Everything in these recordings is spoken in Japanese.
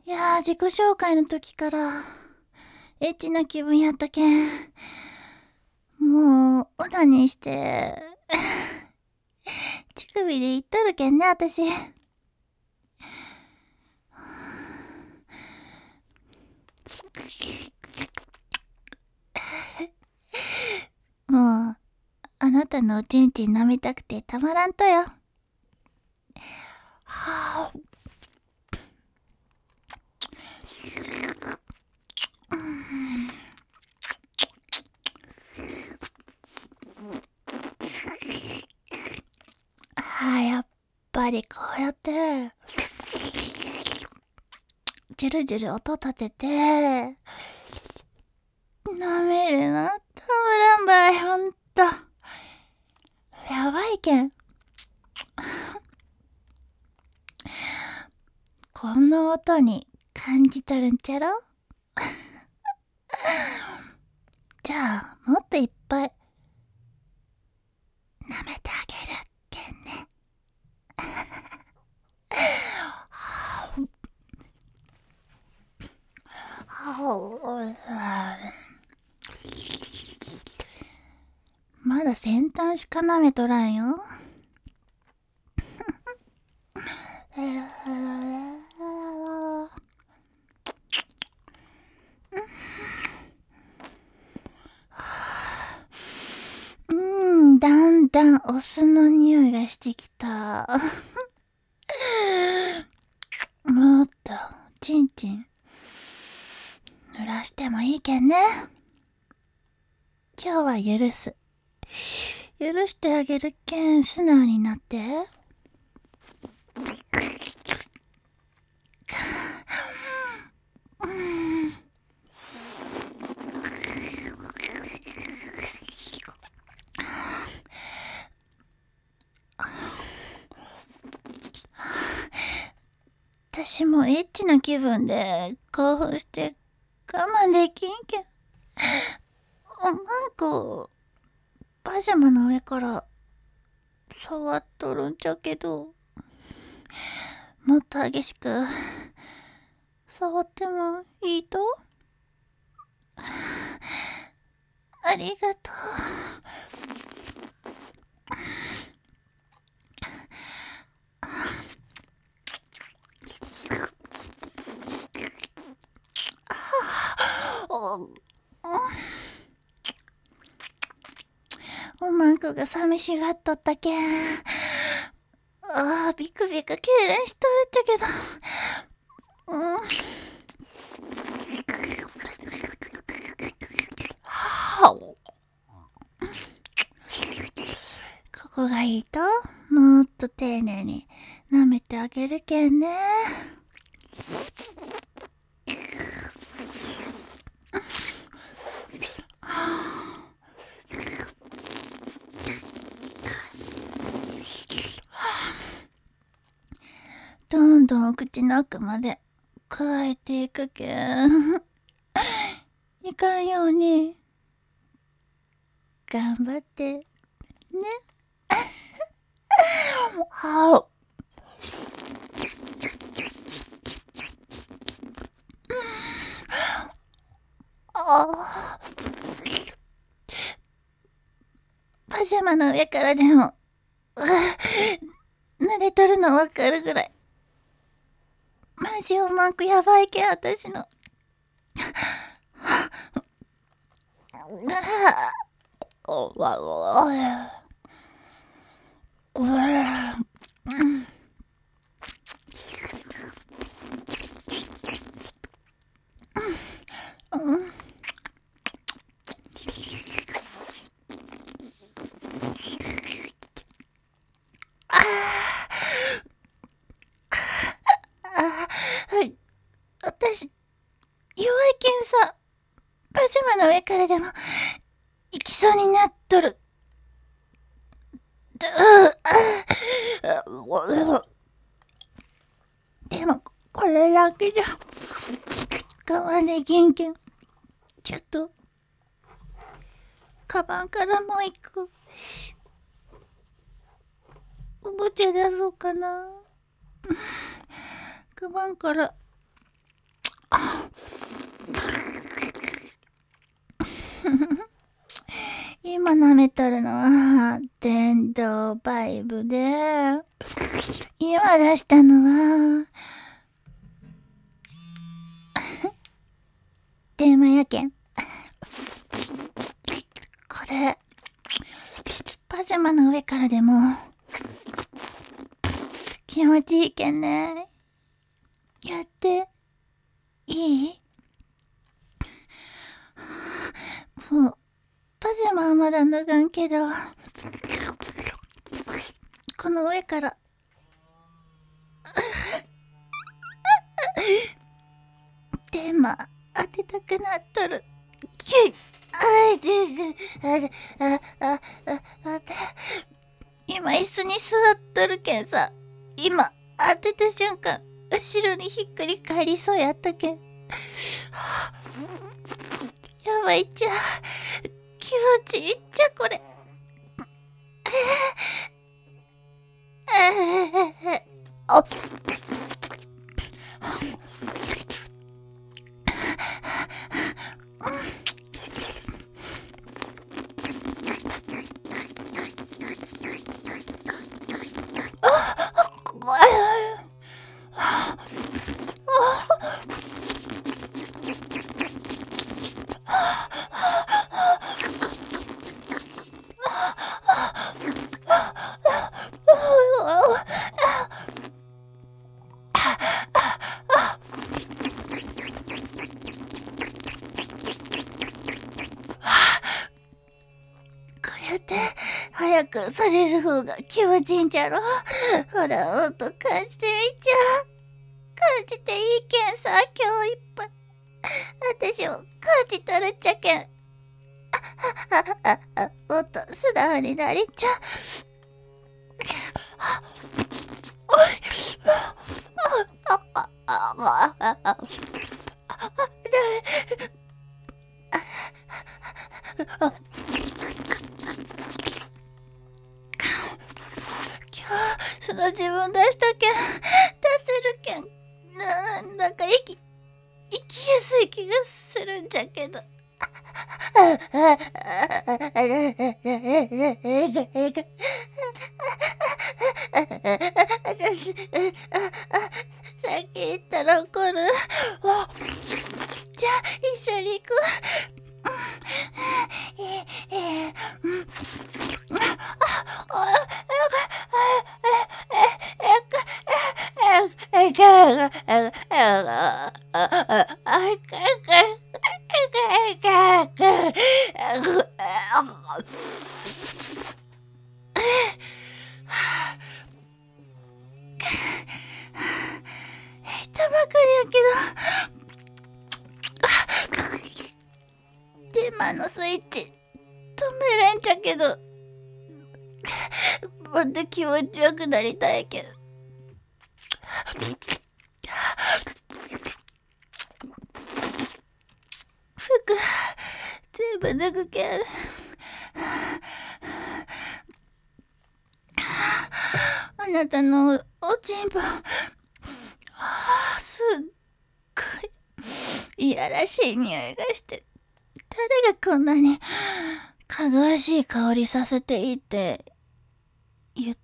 いやー、自己紹介の時から、エッチな気分やったけん。もう、オナニーして、乳首で言っとるけんね、私。もう、あなたのおちんちん舐めたくてたまらんとよ。はぁ、やっぱりこうやって、ジュルジュル音立てて、舐めるのたまらんばい、ほんと。やばいけん。この音に感じとるんちゃろ？じゃあ、もっといっぱい舐めてあげるけんね。まだ先端しか舐めとらんよ。だんだんお酢の匂いがしてきた。もっと、ちんちん、濡らしてもいいけんね。今日は許す。許してあげるけん、素直になって。私もエッチな気分で興奮して我慢できんけん。なんか、パジャマの上から触っとるんちゃけど、もっと激しく触ってもいいと？ありがとう。おまんこが寂しがっとったけん。ビクビク痙攣しとるっちゃけど。ここがいいと、もっと丁寧に舐めてあげるけんね。どんどんお口の奥まで加えていくけん。いかんように頑張ってね。はあ、パジャマの上からでも濡れとるのわかるぐらい。マジおまんこやばいけん、私の。私、弱いけんさ、パジャマの上からでも、行きそうになっとる。でも、これだけじゃ、我慢できんけん。ちょっと、カバンからもう一個、おもちゃ出そうかな。カバンから、 今舐めとるのは電動バイブで、今出したのは電話やけん。これパジャマの上からでも気持ちいいけんね。やっていい？もうパジャマはまだ脱がんけど、この上からテーマ当てたくなっとる。今椅子に座っとるけんさ、今当てた瞬間後ろにひっくり返りそうやったけん。やばいっちゃ、気持ちいいっちゃこれ。あ早くされる方が気持ちいいんじゃろ。ほら、音感じてみちゃ。感じていいけんさ、今日いっぱい。私も感じとるっちゃけん。もっと素直になりっちゃ。その自分出したけん、出せるけん、なんだか生きやすい気がするんじゃけど。先言ったら怒る。じゃあ一緒に行く。たばかりやけど、電話のスイッチ止めれんちゃけど、また気持ちよくなりたいけど。服全部脱ぐけん。あなたのおちんぽ、すっごいいやらしい匂いがして、誰がこんなにかぐわしい香りさせていいって言った？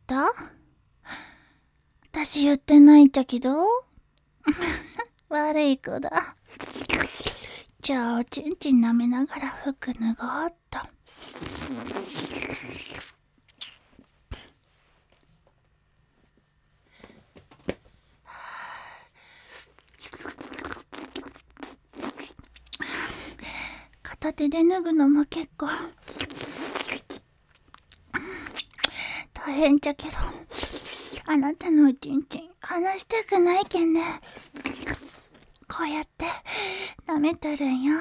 私言ってないんだけど。悪い子だ。じゃあおちんちん舐めながら服脱ごうっと。片手で脱ぐのも結構大変じゃけど、あなたのおちんちん離したくないけんね。こうやって舐めとるんよ。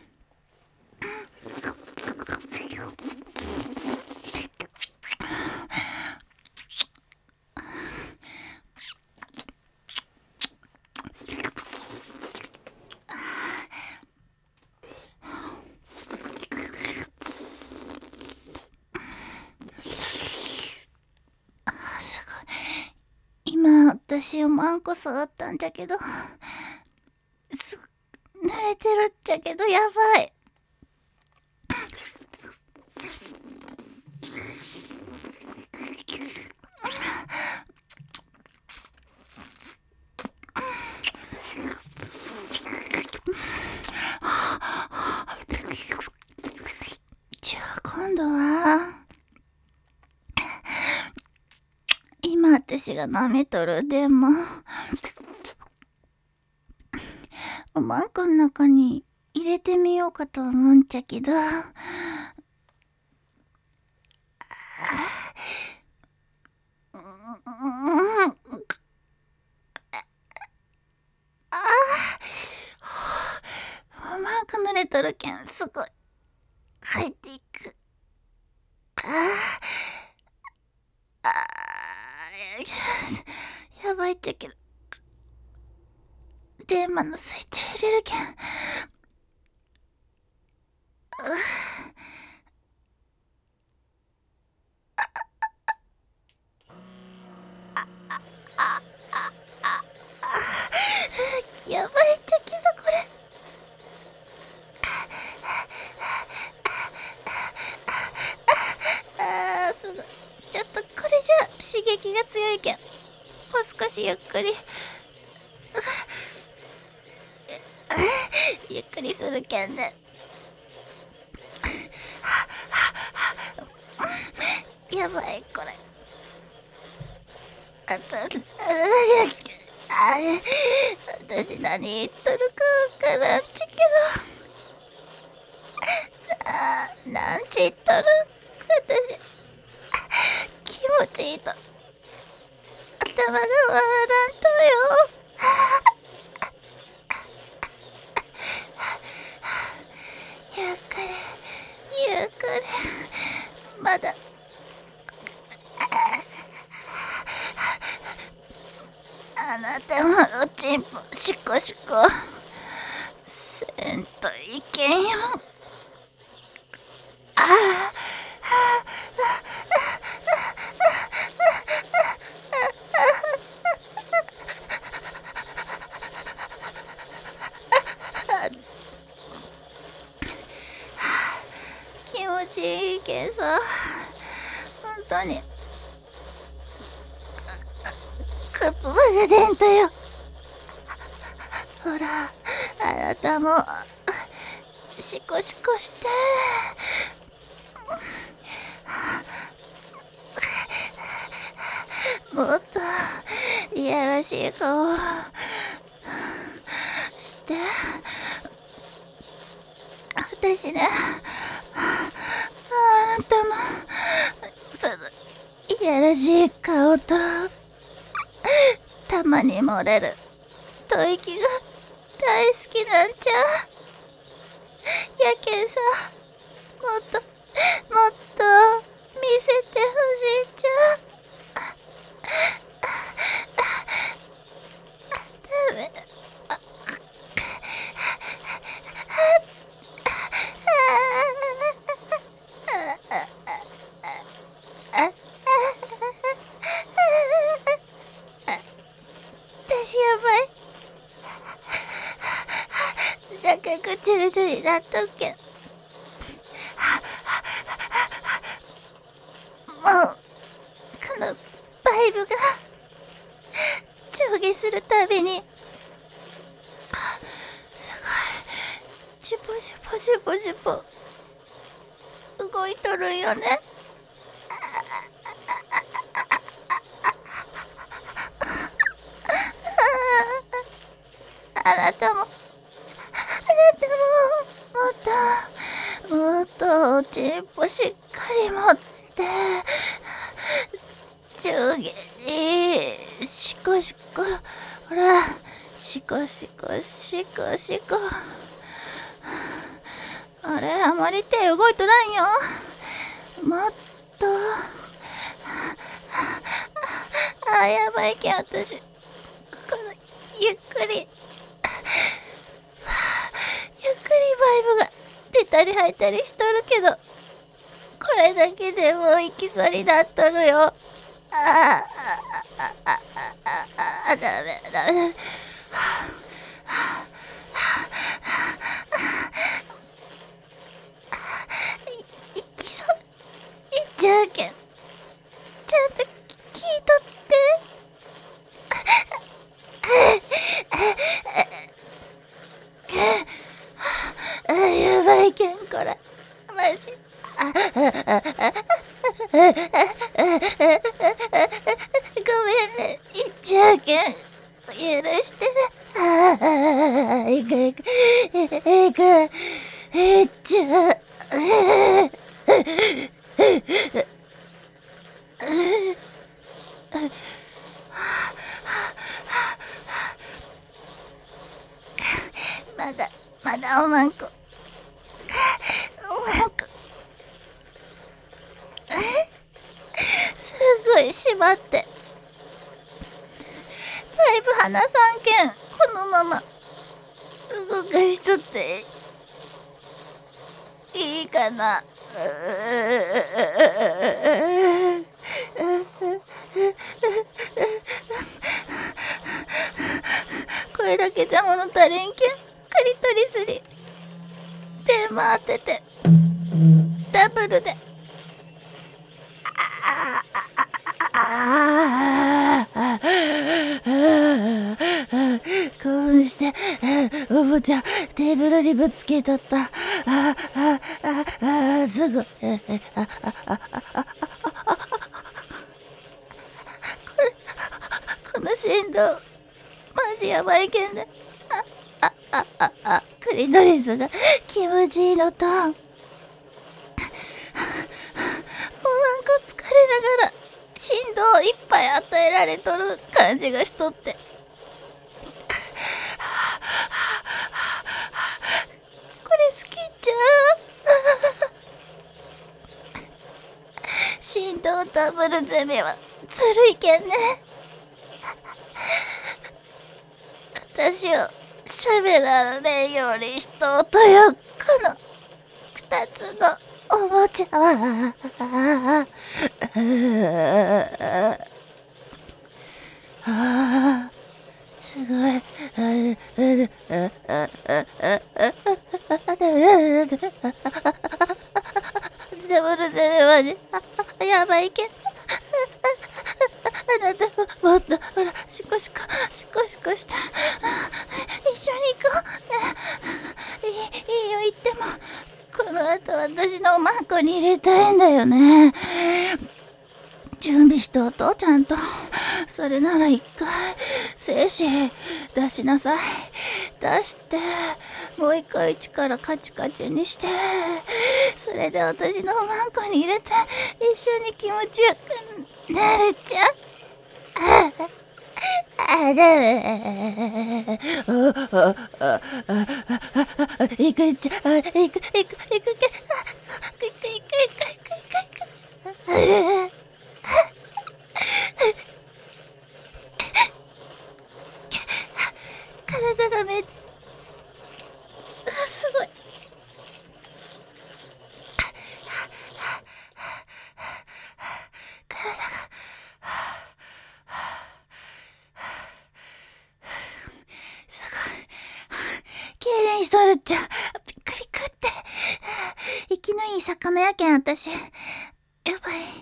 今私をマンコ触ったんじゃけど、慣れてるっちゃけどやばい。 じゃあ今度は今私が舐めとるでもおまんこの中に入れてみようかと思うんちゃけど、おまんこ濡れとるけんすごい入っていく。やばいっちゃけど電話のスイッチ入れるけん。やばいっちゃけどこれ。すごい。ちょっとこれじゃ刺激が強いけん。もう少しゆっくり。ゆっくりするけんね。やばいこれ。私何言っとるかわからんちけど。なんち言っとる私。気持ちいいと頭が回らんとよ。ゆっくりゆっくりまだ。あなたもおちんぽシコシコせんといけんよ。気持ちいいけんさ、本当に言葉が出んとよ。ほらあなたもシコシコして。もっといやらしい顔して。私ね、あなたもそのいやらしい顔とたまに漏れる吐息が大好きなんちゃ。やけんさ、もっともっと見せてほしいんちゃ。ダメ。私やばい。なんかぐちゅぐちゅになっとっけん。もうこのバイブが上下するたびにすごいジュポジュポジュポジュポ動いとるんよね。あなたももっとおちんぽしっかり持って上下にシコシコ。ほらシコシコシコシコ。あれあまり手動いとらんよ。もっと。やばいけん私このゆっくりバイブが出たり入ったりしとるけど、これだけでもう行きそうになっとるよ。ダメダメ。行きそう行っちゃうけんちゃんとして。いくいく。いく。えっちゃ。まだおまんこ。すごい縛って。だいぶ離さんけん、このまま動かしとっていいかな。これだけじゃ物足りんけん、クリトリスに電話当ててダブルで。興奮しておもちゃテーブルにぶつけとった。すぐこの振動マジやばいけんね。クリトリスが気持ちいいのと、おまんこ疲れながら振動をいっぱい与えられとる感じがしとって、これ好きじゃ振動ダブル攻めはずるいけんね。私を喋られんようにしとうとよ、この二つのおもちゃは。すごい。ダブル攻めマジやばいけん。あなたもっとほらシコシコして、一緒に行こう。いいよ、行ってもこの後私のおまんこに入れたいんだよね。準備しとうと、ちゃんと。それなら一回精子出しなさい。出してもう一回一からカチカチにして、それで私のおまんこに入れて一緒に気持ちよくなるっちゃ。行くっちゃ。行くけ。体がすごい。体がすごい。痙攣しとるっちゃ。びっくりくって。息のいい魚やけん私。やばい。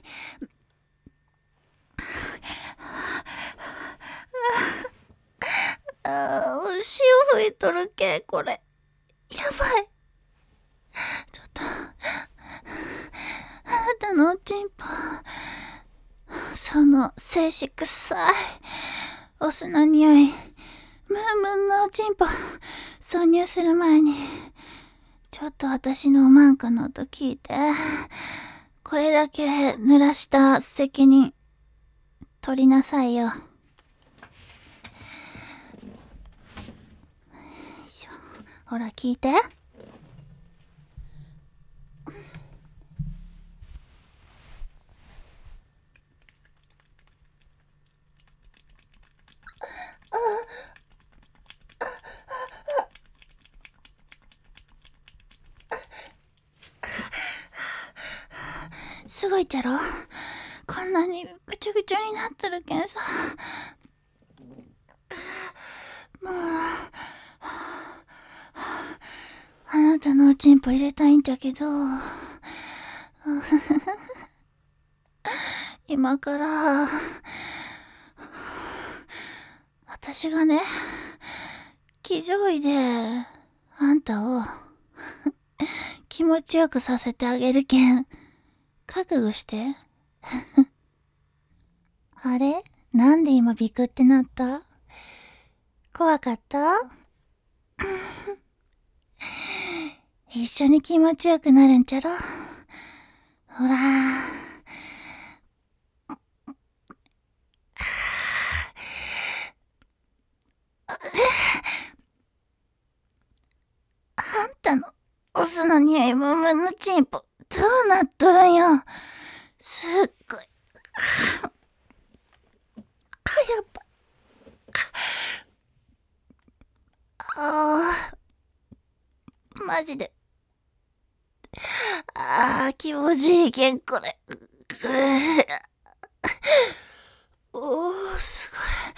潮吹いとるけ、これ。やばい。ちょっと、あなたのおちんぽ、その精子臭いお酢の匂い、ムンムンのおちんぽ挿入する前に、ちょっと私のおまんこの音聞いて。これだけ濡らした責任取りなさいよ。ほら聞いて。すごいじゃろ。こんなにぐちゅぐちゅになっとるけんさ。もうあなたのおちんぽ入れたいんじゃけど、今から私がね、騎乗位であんたを気持ちよくさせてあげるけん覚悟して。あれ、なんで今ビクってなった？ 怖かった？一緒に気持ちよくなるんちゃろ。ほら。あんたのオスの匂いムンムンのチンポ、どうなっとるんよ。すっごい。やっぱ。マジで。気持ちいいけん、これ。す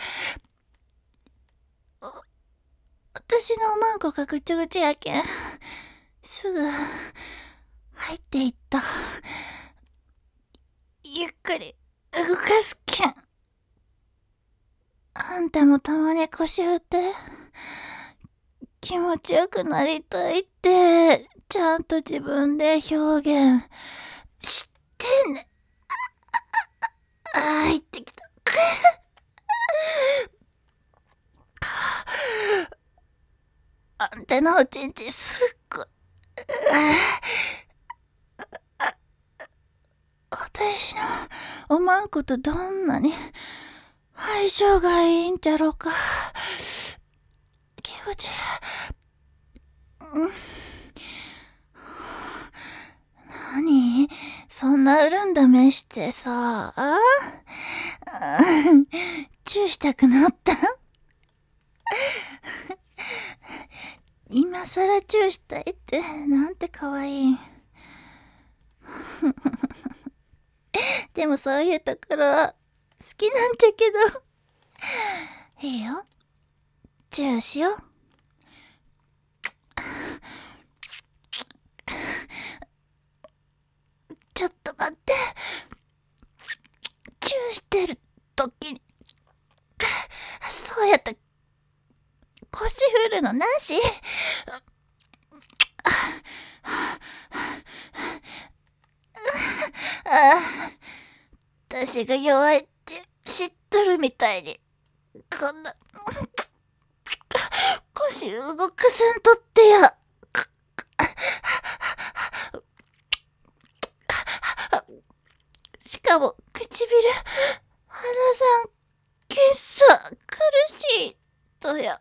ごい。私のおまんこがぐちゃぐちゃやけん。すぐ、入っていった。ゆっくり、動かすけん。あんたもたまに腰振って。気持ちよくなりたいって、ちゃんと自分で表現してね。入ってきた。あんたのおちんちんすっごい。私のおまんことどんなに相性がいいんじゃろうか。気持ちいい。何そんな潤んだ目してさ、チューしたくなった今更チューしたいってなんて可愛い。でもそういうところ好きなんじゃけど。いいよ。チューしよう。ちょっと待って。チューしてる時に、そうやって腰振るのなし。私が弱いって知っとるみたいに、こんな、腰動かせんとってや。しかも唇、鼻さん、けっさ、苦しいとや。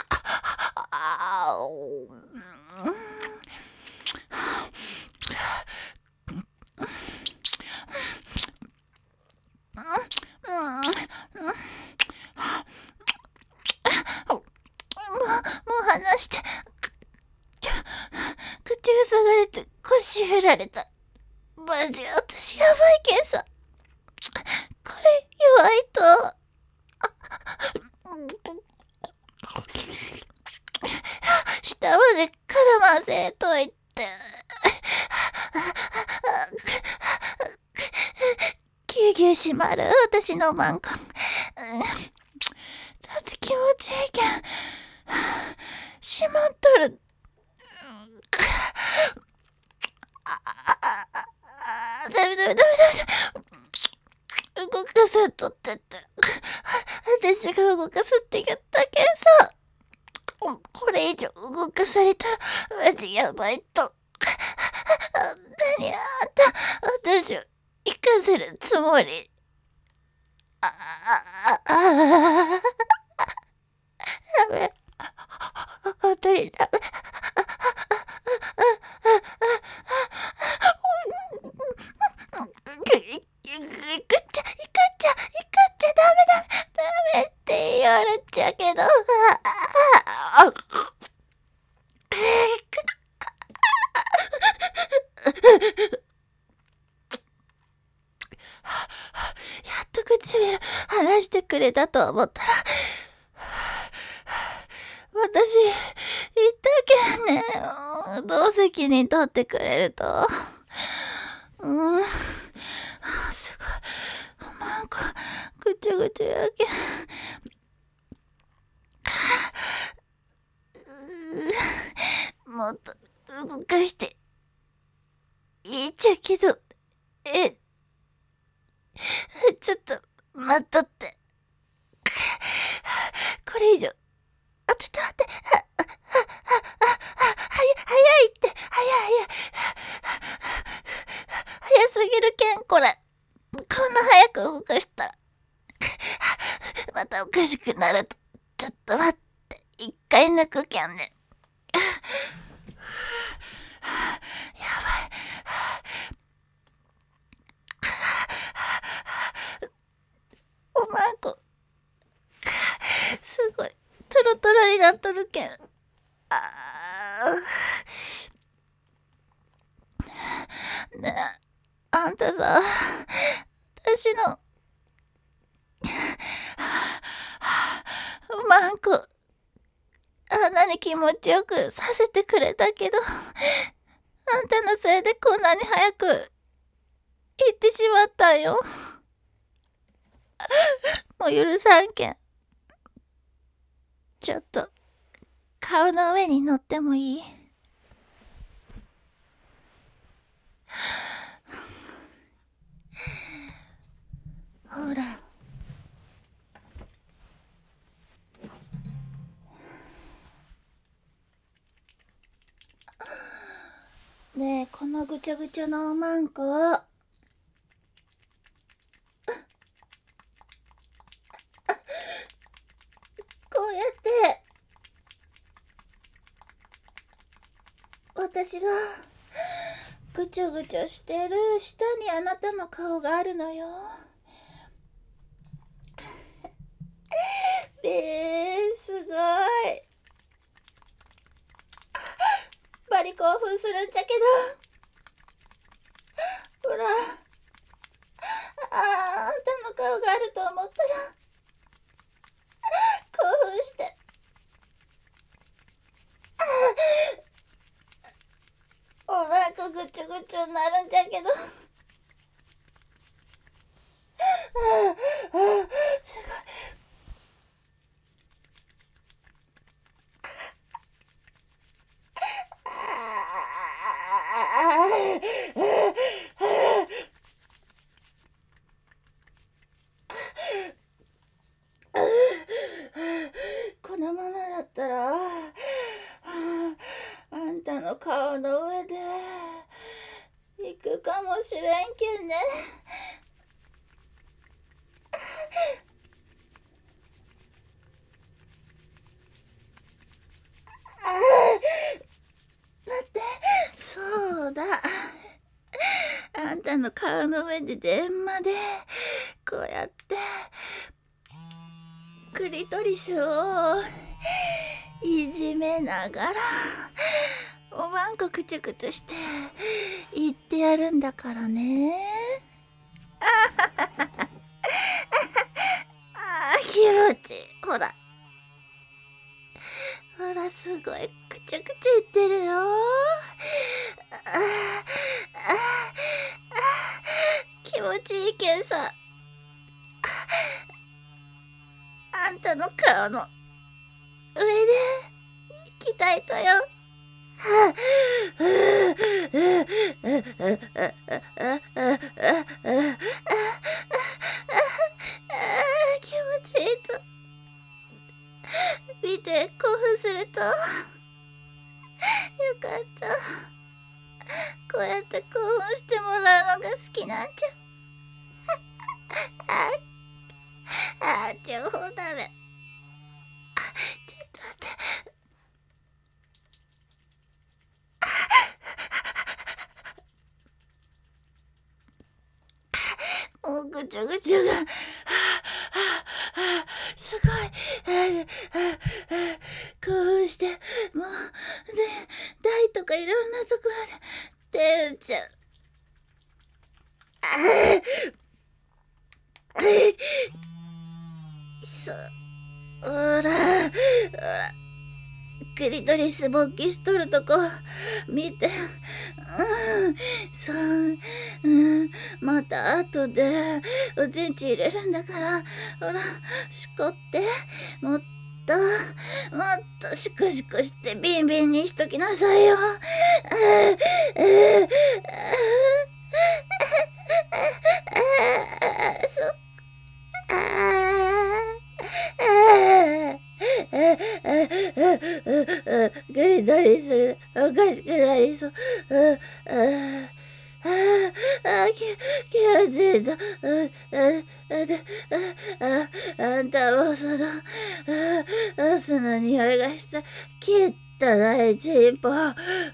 もう離して。口塞がれて腰振られた。マジ私やばいけんさ。これ弱いと。下まで絡ませといって。ぎゅうぎゅう締まる私のマンコ。だって気持ちいいけん。締まっとる。ダメダメダメダメ。動かせとってって。私が動かすって言ったけんさ。これ以上動かされたらマジやばいと。何あんた、私を生かせるつもり。ダメ。本当にダメ。ダメって言われちゃうけど。やっと唇離してくれたと思ったら、私、言ったけんね。どう責任取ってくれると。すごい。なんか、ぐちゃぐちゃやけん。もっと動かしていいっちゃけど、ちょっと待っとって。これ以上、 回抜くけんね。やばい。おまんこ、すごい、トロトロになっとるけん。ねえ、あんたさ、私の、おまんこ、あんなに気持ちよくさせてくれたけど、あんたのせいでこんなに早く行ってしまったんよ。もう許さんけん。ちょっと顔の上に乗ってもいい？ほら。ねえ、このぐちゃぐちゃのおまんこ、こうやって私がぐちょぐちょしてる下にあなたの顔があるのよ。すごい。バリ興奮するんじゃけど、ほら、あんたの顔があると思ったら興奮して、おまんこぐちょぐちょになるんじゃけど、すごい。このままだったら、あんたの顔の上で行くかもしれんけんね。待って、そうだ。あんたの顔の上で電話でこうやってクリトリスをいじめながらおまんこくちゅくちゅして言ってやるんだからね。気持ちいい。ほらほら、すごいくちゅくちゅ言ってるよ。気持ちいいけんさ、あんたの顔の上で行きたいとよ。気持ちいいと見て興奮すると、よかった。こうやって興奮してもらうのが好きなんじゃ。情報ダメ。ちょっと待って。もうぐちゃぐちゃが、すごい、興奮して、もう、台とかいろんなところで手打っちゃう。ほら、クリトリス勃起しとるとこ見て、また後でおちんち入れるんだから、ほら、しこって、もっとシコシコしてビンビンにしときなさいよ。グリトリスおかしくなりそう。気持ちいいと。あんたもその、オスの匂いがした汚いチンポ、もっ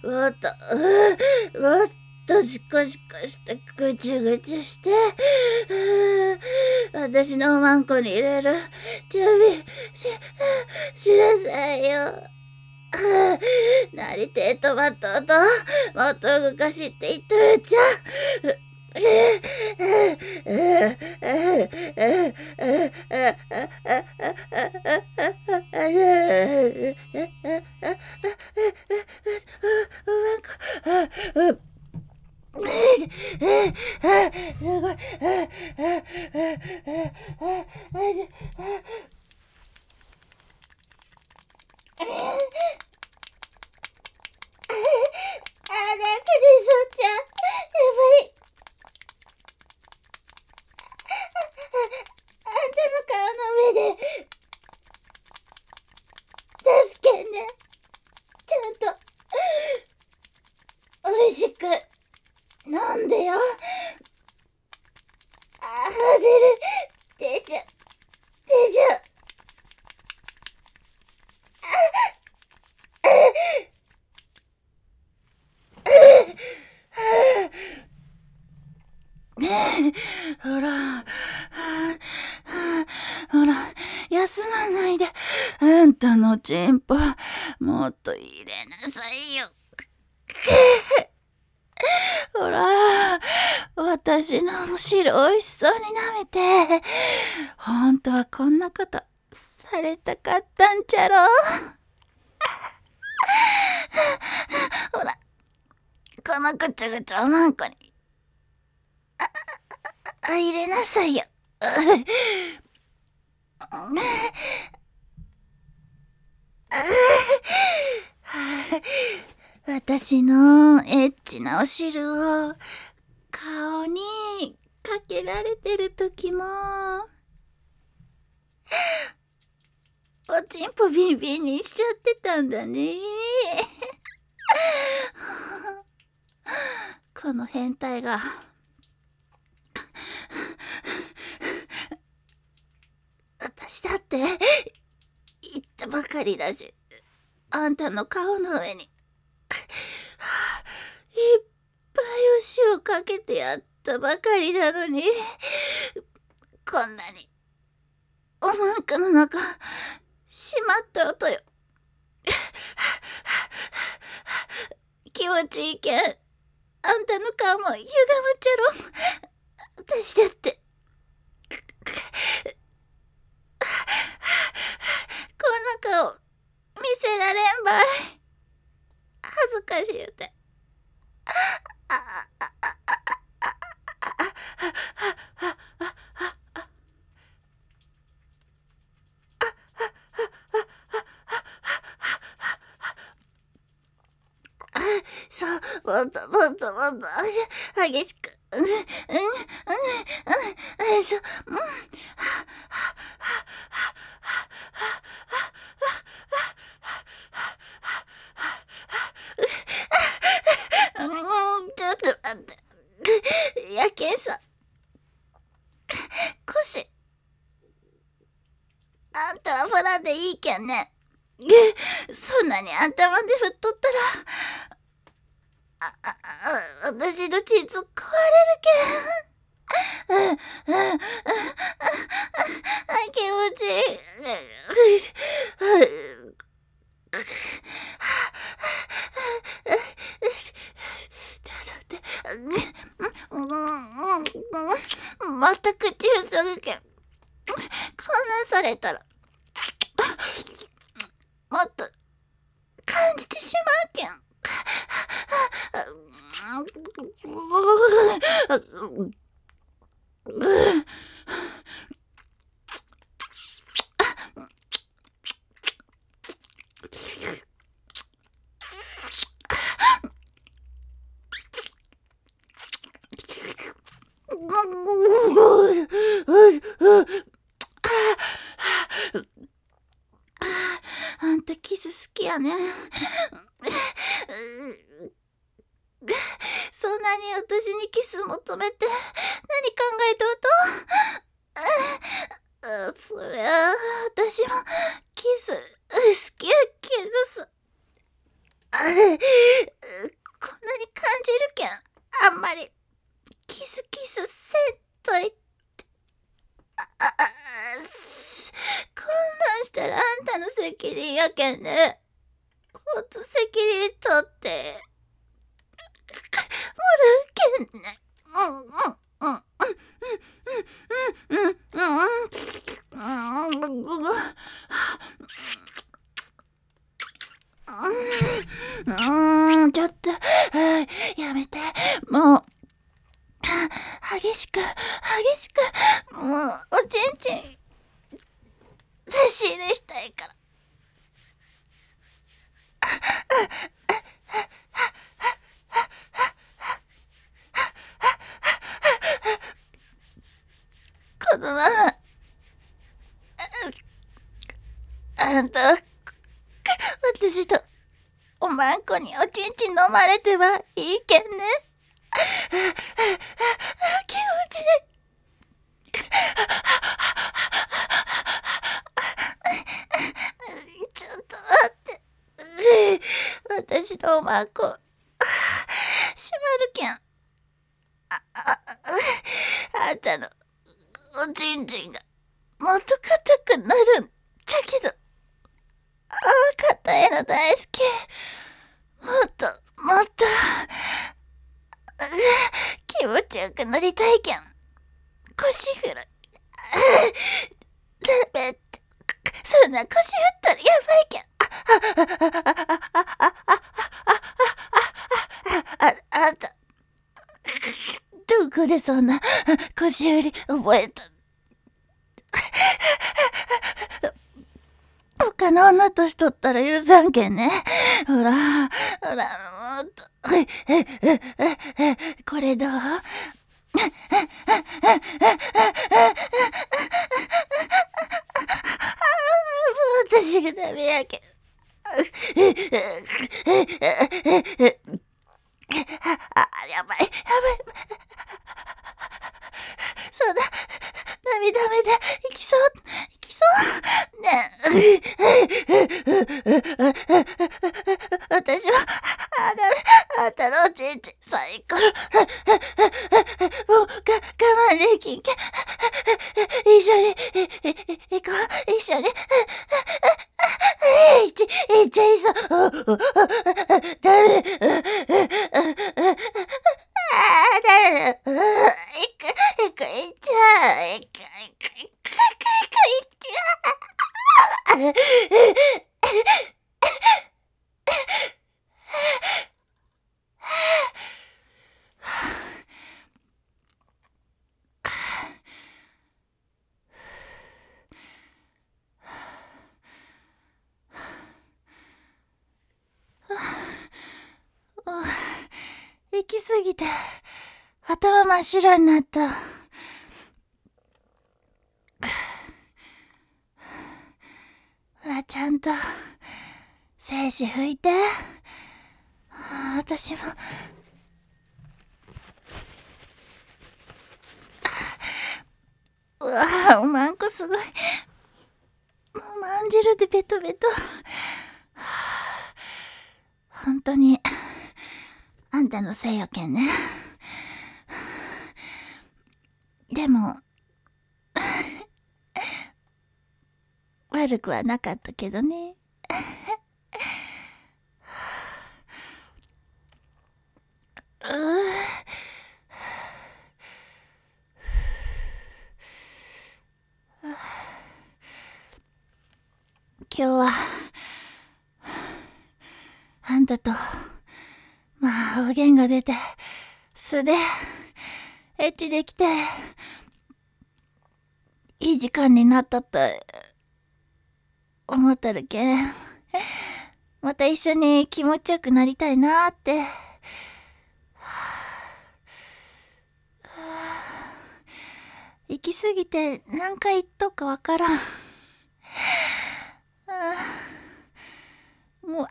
とシコシコしてぐちゅぐちゅして、私のおまんこに入れる準備しなさいよ。なりてえトマトともっと動かしって言っとるんじゃ。すごい。なんかでそうちゃん。やっぱり。あんたの顔の上で。助けんね。ちゃんと。おいしく。飲んでよ。出ちゃ。出ちゃ。ほら、ほら、休まないで。あんたのチンポ、もっと入れなさいよ。ほら、私の汁おいしそうに舐めて。ほんとはこんなことされたかったんちゃろ。ほら、このぐちゅぐちゅおまんこに入れなさいよ。私のエッチなお汁を顔にかけられてる時もおちんぽビンビンにしちゃってたんだね。この変態が私だって言ったばかりだし、あんたの顔の上にいっぱいお塩かけてやったばかりなのに、こんなにおまんこの中しまった音よ。気持ちいいけん、あんたの顔も歪むちゃろ。私だってこんな顔見せられんばい。恥ずかしゅうて。そう、もっと激しく。そう、ちょっと待って。やけんさ。腰。あんたはフラでいいけんね。そんなに頭で振っとったら、私のチーズ壊れるけん。気持ちいい。また口ふさぐけん。こんなんされたらもっと感じてしまうけん。あんたキス好きやね。そんなに私にキス求めて何考えとうと。 そりゃ私もキス好きやけどさ、こんなに感じるけん、あんまりキスせんといて。こんなんしたらあんたの責任やけんね。ほんと責任取ってもらうけんね。ちょっとやめて、もう激しくもうおちんちん差し入れしたいから。このままあんた私とおまんこにおちんちん飲まれてはいいけんね。気持ちいい。ちょっと待って。私のおまんこ閉まるけん。あんたのおちんちんがもっと硬くなるんじゃけど、硬いの大好き。もっと気持ちよくなりたいけん。腰振る。ダメって。そんな腰振ったらやばいけん。あんたどこでそんな腰振り覚えた？他の女としとったら許さんけんね。ほら、もっと。これどう？私がダメやけん。やばい。そうだ。涙目で行きそうね。私はダメ。あんたのおちんちん最高。もう我慢できんけん。一緒に行こう。一緒にいっちゃいそう。ダメ。ダメ。行く。行き過ぎて頭真っ白になった。ほら、ちゃんと精子拭いて。私もうわあ、おまんこすごい。もうまんじるでベトベト。本当にあんたのせいやけんね。でも悪くはなかったけどね。今日はあんたと方言が出て素でエッチできていい時間になったって思ったるけん、また一緒に気持ちよくなりたいなーって。行き過ぎて何回言っとくかわからん。もう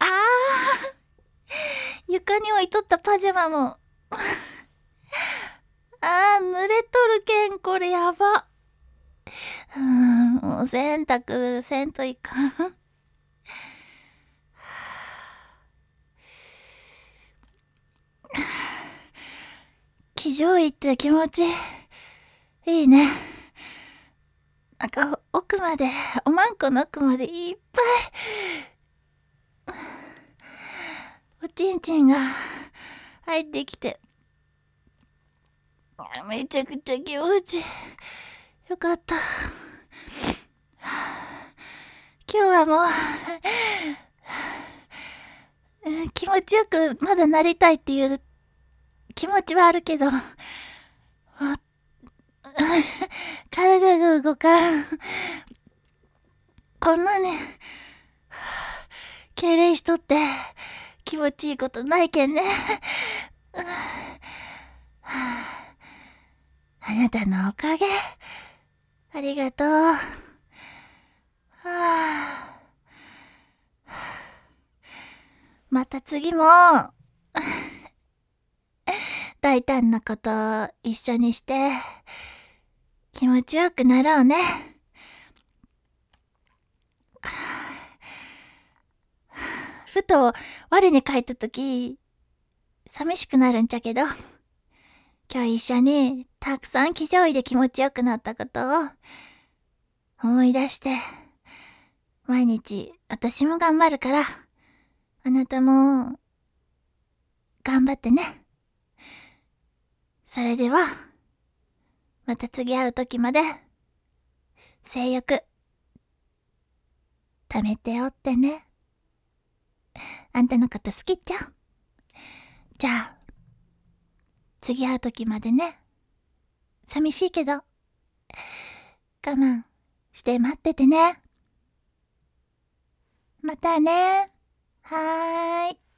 床に置いとったパジャマも濡れとるけん、これやば。 もう洗濯せんといかん。騎乗位って気持ちいいね。なんか奥まで、おまんこの奥までいっぱい、おちんちんが入ってきて、めちゃくちゃ気持ちよかった。今日はもう、気持ちよくまだなりたいっていう気持ちはあるけど、体が動かん。こんなに、痙攣しとって気持ちいいことないけんね。あなたのおかげ。ありがとう。また次も、大胆なことを一緒にして、気持ちよくなろうね。ふと我に返ったとき、寂しくなるんちゃけど、今日一緒にたくさん騎乗位で気持ちよくなったことを思い出して、毎日私も頑張るから、あなたも頑張ってね。それでは、また次会うときまで、性欲、貯めておってね。あんたのこと好きっちゃ。じゃあ、次会うときまでね。寂しいけど、我慢して待っててね。またね。はーい。